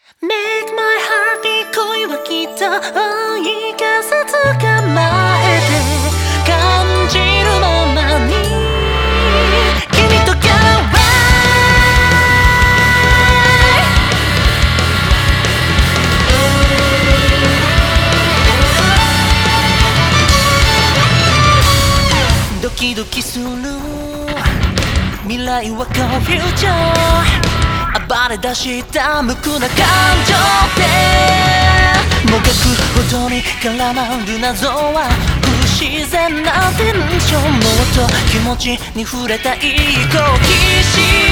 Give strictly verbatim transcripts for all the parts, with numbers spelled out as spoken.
Make my heart beat 恋はきっと追い風捕まえて感じるままに君と Go away ドキドキする未来は Go Future暴れ出した無垢な感情でもがくほどに絡まる謎は不自然なテンションもっと気持ちに触れたい好奇心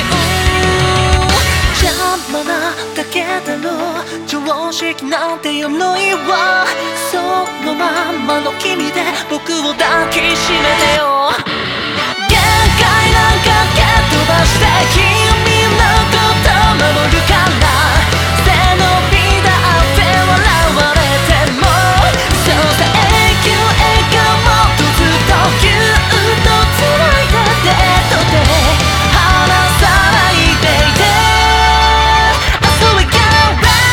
邪魔なだけだろう常識なんていうのいはそのままの君で僕を抱きしめてよ限界なんか蹴飛ばして君のこと守るから背伸びだって笑われてもそうさ永久笑顔もっとずっとぎゅっと繋いだ手と手離さないでいて So we go right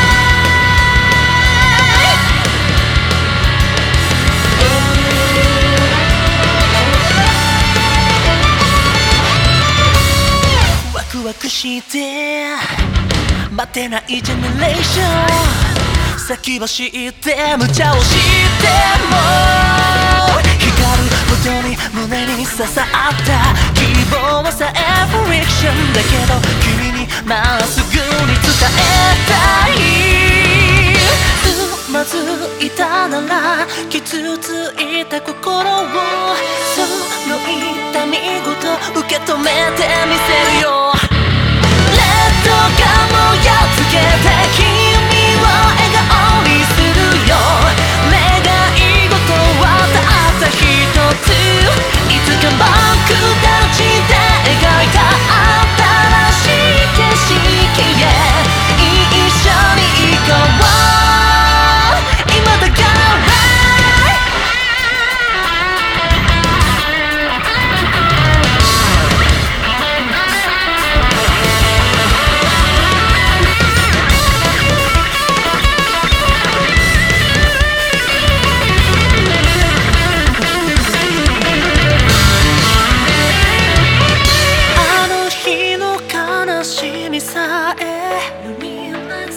ワクワクして待てないジェネレーション先走って無茶をしても光るほどに胸に刺さった希望さえフリクションだけど君にまっすぐに伝えたいうまずいたなら傷ついた心をその痛みごと受け止めてみせるよどうかもやっつけて君を笑顔にするよ願い事はたった一ついつか僕たちで描いた新しい景色へ一緒に行こう今だから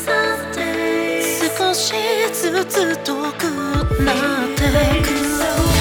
少しずつ遠くなっていく